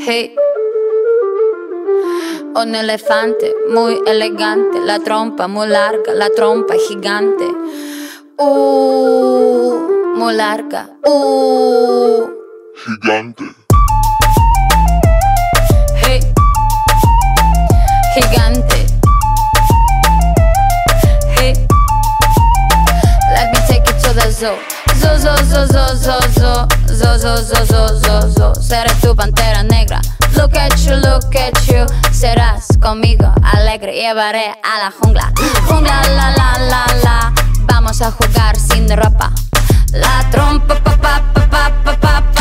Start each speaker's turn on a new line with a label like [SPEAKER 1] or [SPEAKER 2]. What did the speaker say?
[SPEAKER 1] Hey. Un elefante muy elegante, la trompa muy larga, la trompa gigante. Muy larga.
[SPEAKER 2] Gigante.
[SPEAKER 1] Hey. Gigante. Hey. Let me take you to the zoo. Zoo, zoo, zoo, zoo, zoo, zoo. Zoo, zoo, zoo, zoo, zoo, zoo. Seré tu pantera negra. Look at you, look at you. Serás conmigo alegre, llevaré a la jungla. Jungla, la, la, la, la. Vamos a jugar sin ropa. La trompa, pa, pa, pa, pa, pa, pa.